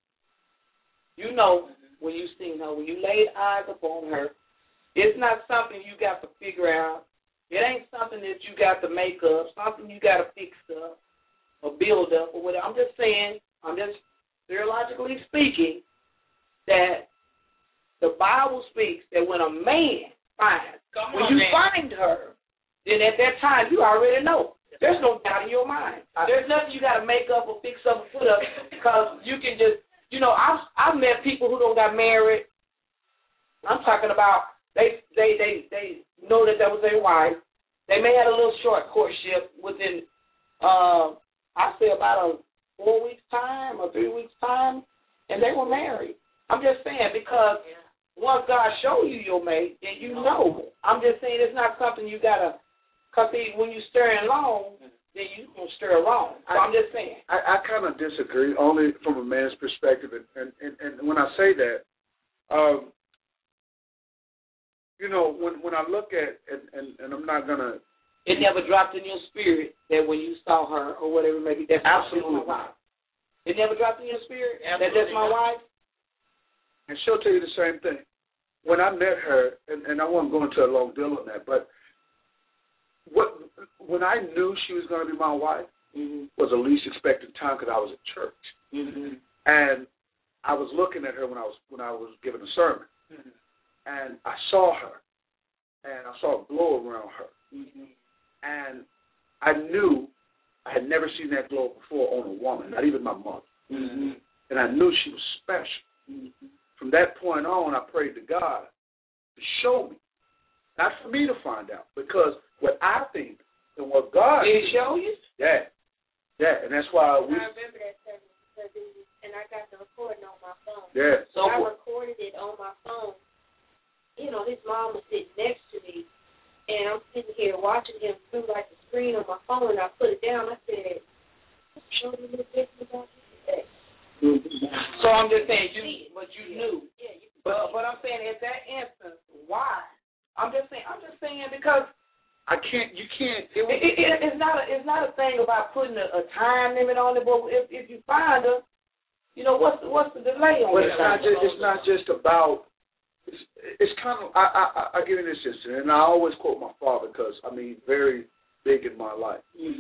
you know when you seen her, when you laid eyes upon her, it's not something you got to figure out. It ain't something that you got to make up, something you got to fix up or build up or whatever. I'm just saying, theologically speaking, that the Bible speaks that when a man finds, find her, then at that time you already know. There's no doubt in your mind. There's nothing you got to make up or fix up or put up because you can just, I've met people who don't got married. I'm talking about they know that was their wife. They may have a little short courtship within, I say about a 4 weeks time or 3 weeks time, and they were married. I'm just saying because once God show you your mate, then you know. I'm just saying it's not something you got to, because when you stirring long, then you going to stir wrong. So I'm just saying. I kind of disagree, only from a man's perspective. And when I say that, when I look at, and I'm not going to It never dropped in your spirit that when you saw her or whatever, maybe that's Absolutely. my wife. It never dropped in your spirit that Absolutely that's my wife? And she'll tell you the same thing. When I met her, and I won't go into a long deal on that, but when I knew she was going to be my wife was the least expected time because I was at church. And I was looking at her when I was giving a sermon. And I saw her, and I saw a glow around her. And I knew I had never seen that glow before on a woman, not even my mother. And I knew she was special. From that point on, I prayed to God to show me, not for me to find out, because what I think and what God did He show you? Yeah, and that's why I remember that service because and I got the recording on my phone. Yeah. So I recorded it on my phone. You know, his mom was sitting next to me, and I'm sitting here watching him through like the screen on my phone, and I put it down. I said, "Show me a little bit about this today." So I'm just saying, you knew. Yeah, you But I'm saying at that instance, why? I'm just saying because you can't. It's not a thing about putting a time limit on it. But if you find her, you know what's the delay on it? It's not just about. It's kind of. I give you this instance, and I always quote my father because very big in my life.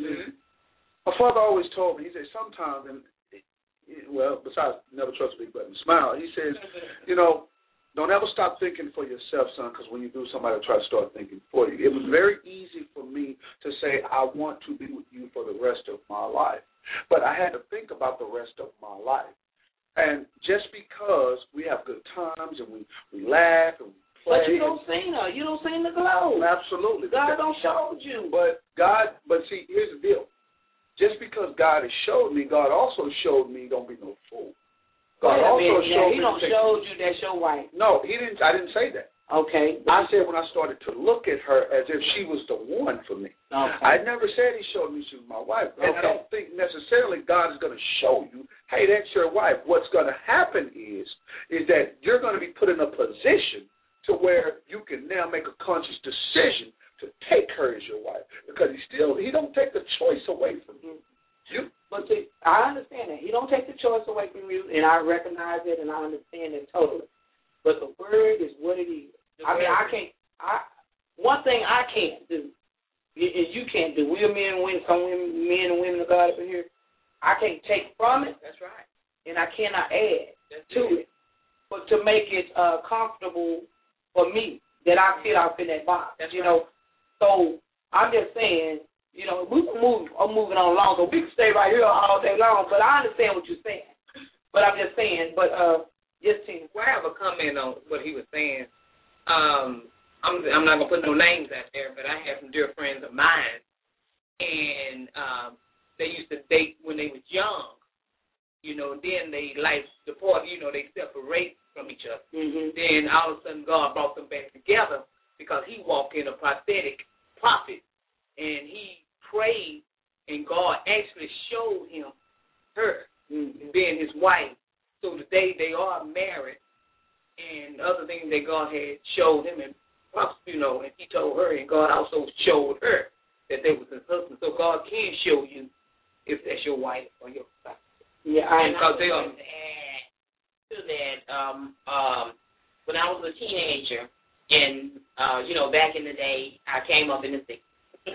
My father always told me. He said sometimes and. Well, besides never trust a big button smile, he says, don't ever stop thinking for yourself, son, because when you do, somebody will try to start thinking for you. It was very easy for me to say, I want to be with you for the rest of my life. But I had to think about the rest of my life. And just because we have good times and we laugh and we play. But you don't see her. You don't see the glow. Absolutely. God don't show you. But see, here's the deal. Just because God has showed me, God also showed me don't be no fool. God also showed me. He don't show you that's your wife. No, he didn't. I didn't say that. Okay. I said when I started to look at her as if she was the one for me. Okay. I never said he showed me she was my wife. And I don't think necessarily God is going to show you, hey, that's your wife. What's going to happen is that you're going to be put in a position to where you can now make a conscious decision to take her as your wife, because he don't take the choice away from you. But see, I understand that. He don't take the choice away from you, and I recognize it, and I understand it totally. But the word is what it is. One thing I can't do, and you can't do, we are men and women of God up in here, I can't take from it. That's right. And I cannot add to it. But to make it comfortable for me, that I fit out in that box. That's right. So I'm just saying, we can move. I'm moving on along, so we can stay right here all day long. But I understand what you're saying. But I'm just saying. But yes, Tina. Well, I have a comment on what he was saying. I'm not gonna put no names out there, but I have some dear friends of mine, and they used to date when they was young. Then they depart. They separate from each other. Then all of a sudden, God brought them back together. Because he walked in a prophetic prophet, and he prayed, and God actually showed him her being his wife. So today they are married, and other things that God had showed him, and and he told her, and God also showed her that they was his husband. So God can show you if that's your wife or your spouse. Yeah, because they are. To that, when I was a teenager. And, back in the day, I came up in the 60s. You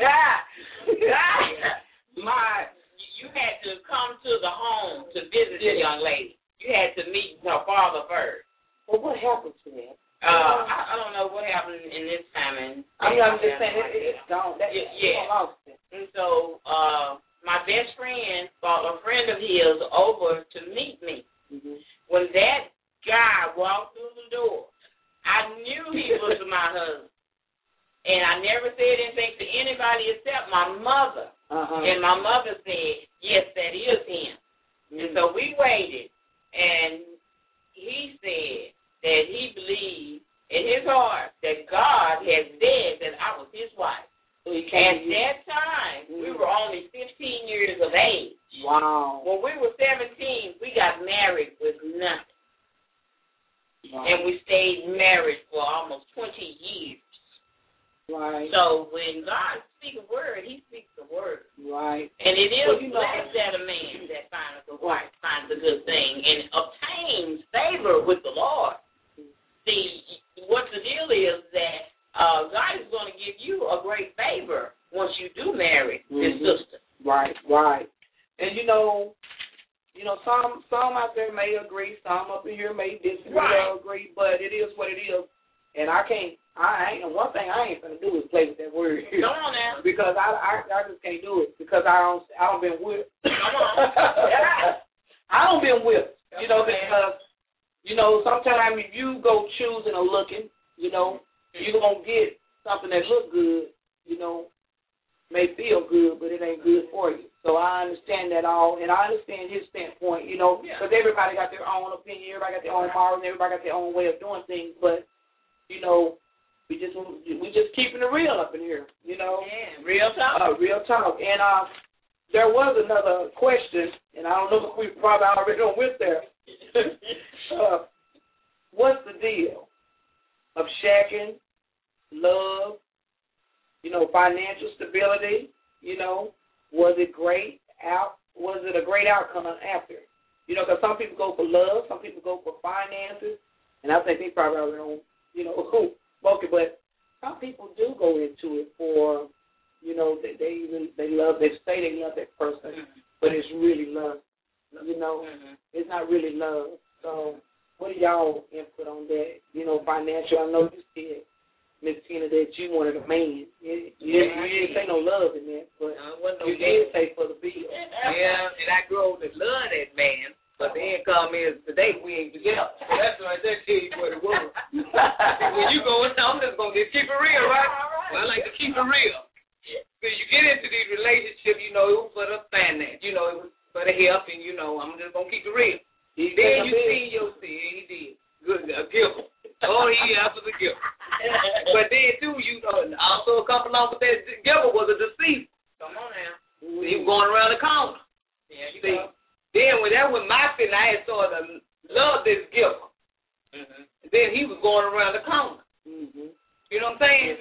had to come to the home to visit the young lady. You had to meet her father first. Well, what happened to that? I don't know what happened in this time. I'm just saying, it's gone. Yeah. And so my best friend brought a friend of his over to meet me. When that guy walked through the door, I knew he was my husband. And I never said anything to anybody except my mother. And my mother said, yes, that is him. And so we waited. And he said that he believed in his heart that God had said that I was his wife. So at that time, we were only 15 years of age. Wow. When we were 17, we got married with nothing. Wow. And we stayed married for almost 20 years. Right. So when God speak a word, he speaks the word. Right. And it is blessed that a man that finds a wife, finds a good thing, and obtains favor with the Lord. See, what the deal is that God is going to give you a great favor once you do marry this sister. Right. And some out there may agree, some up in here may disagree or agree, but it is what it is. And one thing I ain't gonna do is play with that word here. Come on now. Because I just can't do it because I don't been whipped. Come on. I don't been whipped. Because sometimes if you go choosing or looking, you're gonna get something that look good, may feel good, but it ain't good for you. So I understand that all, and I understand his standpoint, because everybody got their own opinion, everybody got their own morals, and everybody got their own way of doing things. But we just keeping it real up in here, Yeah, real talk. Real talk. And there was another question, and I don't know if we probably already went there. What's the deal of shacking, love, financial stability? Was it great? Was it a great outcome after? Because some people go for love, some people go for finances, and I think they probably already spoke it, but some people do go into it for, they love, they say they love that person, but it's really love. It's not really love. So what are y'all input on that? Financial, I know you said, Miss Tina, that you wanted a man. You didn't say no love in that, but you did say for the bill. Yeah, and I grew up to love that man, but the income is today we ain't together. That's right, that tell you what it was. When you go in, I'm just going to keep it real, right? Well, I like to keep it real. So you get into these relationships, it was for the finance, it was for the help, and, I'm just going to keep it real. Then you see your sin, he did. Good, a giver. Oh, he after the giver. But then, too, also come along with that giver was a deceiver. Come on now. He was going around the corner. Yeah, you see, go. then when that was my sin, I had started to love this giver. Mm-hmm. Then he was going around the corner. Mm-hmm. You know what I'm saying?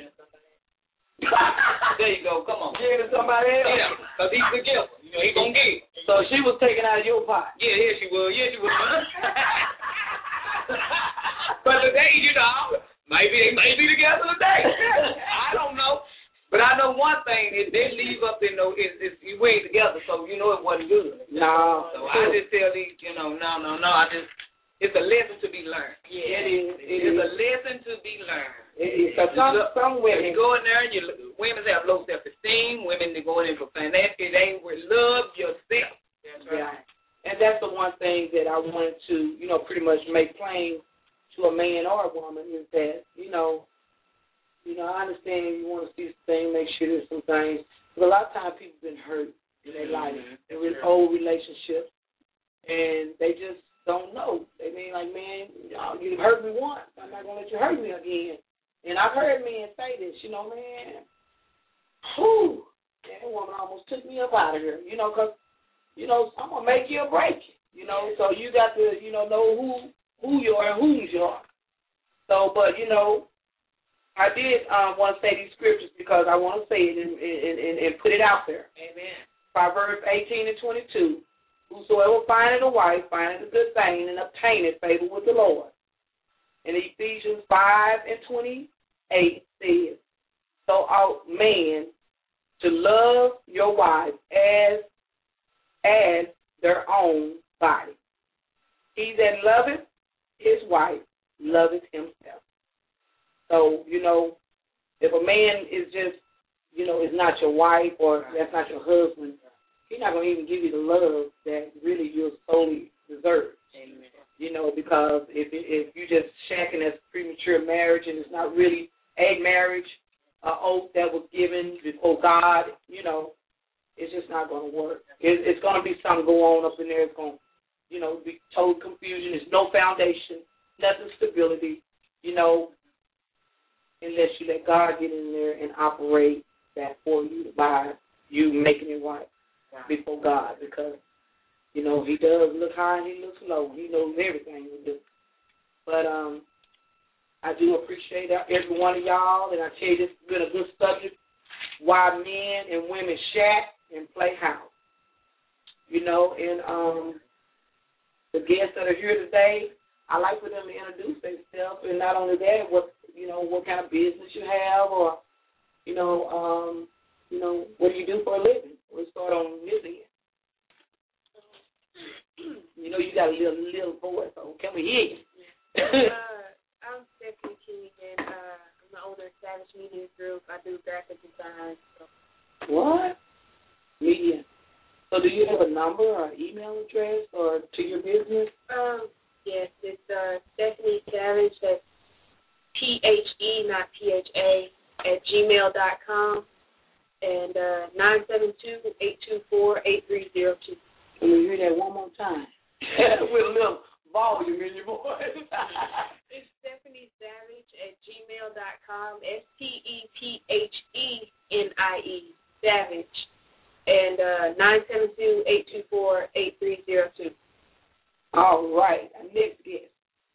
There you go. Come on. Giving somebody else. Yeah, because he's the giver. He going to give. So she was taking out of your pot. Yeah, she was. Yeah, she was. But today, maybe they may be together today. I don't know. But I know one thing, if they leave up in we ain't together, so it wasn't good. No. So I just tell these, no. It's a lesson to be learned. Yeah, it is. It's a lesson to be learned. It is. Some women you go in there and women have low self-esteem. Women they go in for financial. They will love yourself. That's right. Yeah. And that's the one thing that I wanted to, pretty much make plain to a man or a woman is that, I understand you want to see some things, make sure there's some things. But a lot of times people been hurt in their life, in old relationships, and they just don't know. They mean like, man, you hurt me once. I'm not going to let you hurt me again. And I've heard men say this, man, whew, that woman almost took me up out of here, because, I'm going to make you or break you, so you got to, know who you are and whose you are. So, but, I did want to say these scriptures because I want to say it and put it out there. Amen. Proverbs 18:22. Whosoever findeth a wife findeth a good thing and obtaineth favor with the Lord. And Ephesians 5:28 says, so ought man to love your wife as their own body. He that loveth his wife loveth himself. So, if a man is just, is not your wife or that's not your husband, he's not going to even give you the love that really you solely deserve. Amen. Because if you just shacking as premature marriage and it's not really a marriage, an oath that was given before God, it's just not going to work. It's going to be something go on up in there. It's going to, be total confusion. There's no foundation, nothing stability, unless you let God get in there and operate that for you by you making it right before God. Because, he does look high and he looks low. He knows everything we do. But I do appreciate every one of y'all, and I tell you, this has been a good subject. Why Men and Women Shack and Play House. You know, and the guests that are here today, I like for them to introduce themselves, and not only that, what kind of business you have, or what do you do for a living? We'll start on this end. You got a little voice, so can we hear you? I'm Stephanie King, and I'm the owner of Savage Media Group. I do graphic design. So. What? Media. So do you have a number or email address or to your business? Yes, it's Stephanie Savage, that's THE, not PHA, @gmail.com, and 972-824-8302. Can we hear that one more time? With a little volume in your voice. It's Stephanie Savage @gmail.com, STEPHENIE, Savage, and 972-824-8302. All right. Next guest.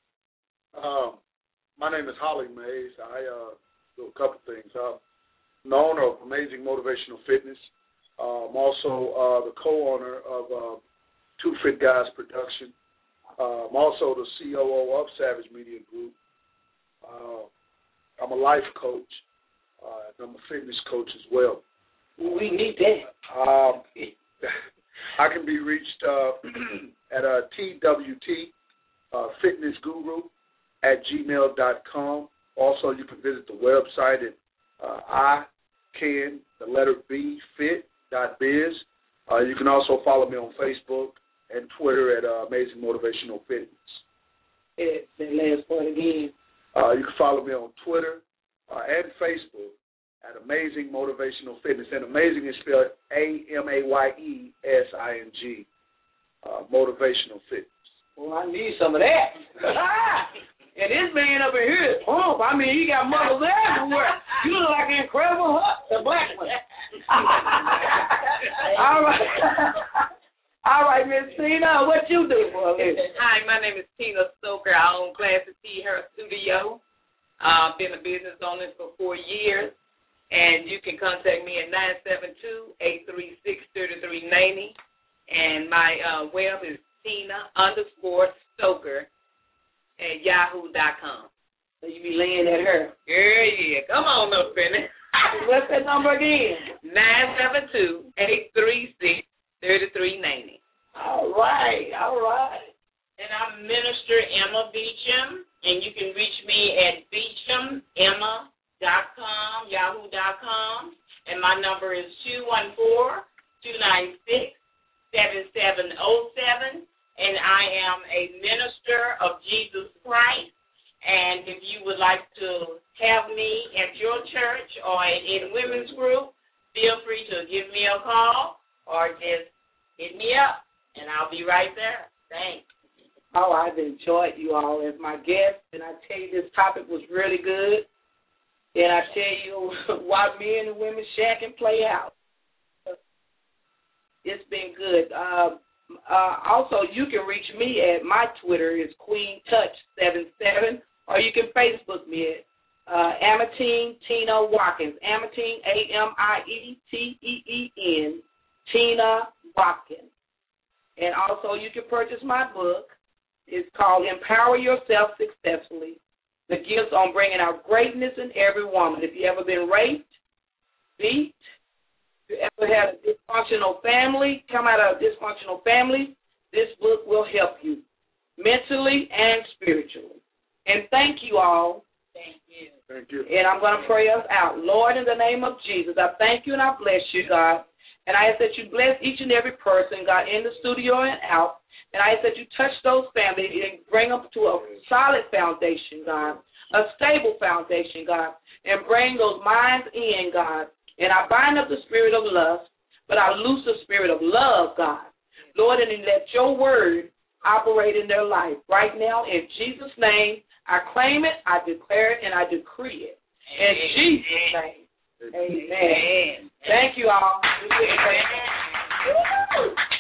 My name is Holly Mays. I do a couple things. I'm the owner of Amazing Motivational Fitness. I'm also the co-owner of Two Fit Guys Production. I'm also the COO of Savage Media Group. I'm a life coach. And I'm a fitness coach as well. We need that. I can be reached at TWT Fitness Guru @gmail.com. Also, you can visit the website at fit.biz. You can also follow me on Facebook and Twitter at Amazing Motivational Fitness. That last part again. You can follow me on Twitter and Facebook at Amazing Motivational Fitness. And amazing is spelled AMAYESING. Motivational Fitness. Well, I need some of that. And this man up in here is pump. I mean, he got muscles everywhere. You look like an Incredible Hulk, the black one. All right. All right, Miss Tina, what you do for a living? Hi, my name is Tina Stoker. I own Classy T Hair Studio. I've been a business owner for 4 years. And you can contact me at 972-836-3390. And my web is Tina_Stoker@yahoo.com. So you be laying at her. Yeah. Come on up, Penny. What's that number again? 972-836-3390. All right. And I'm Minister Emma Beecham, and you can reach me at beechamemma.com, yahoo.com, and my number is 214-296-7707, and I am a minister of Jesus Christ. And if you would like to have me at your church or in women's group, feel free to give me a call or just hit me up, and I'll be right there. Thanks. Oh, I've enjoyed you all as my guest, and I tell you this topic was really good. And I tell you why men and women shack and play out. It's been good. Also, you can reach me at my Twitter is QueenTouch77, or you can Facebook me at Amatine Tina Watkins. Amatine, AMIETEEN, Tina Watkins. And also, you can purchase my book. It's called Empower Yourself Successfully, the gifts on bringing out greatness in every woman. If you ever been raped, beat, if you ever had a dysfunctional family, come out of a dysfunctional family, this book will help you mentally and spiritually. And thank you all. Thank you. Thank you. And I'm going to pray us out. Lord, in the name of Jesus, I thank you and I bless you, God. And I ask that you bless each and every person, God, in the studio and out. And I ask that you touch those families and bring them to a solid foundation, God, a stable foundation, God, and bring those minds in, God. And I bind up the spirit of lust, but I loose the spirit of love, God. Lord, and let your word operate in their life right now. In Jesus' name, I claim it, I declare it, and I decree it. In Jesus' name. Amen. Thank you all. Amen.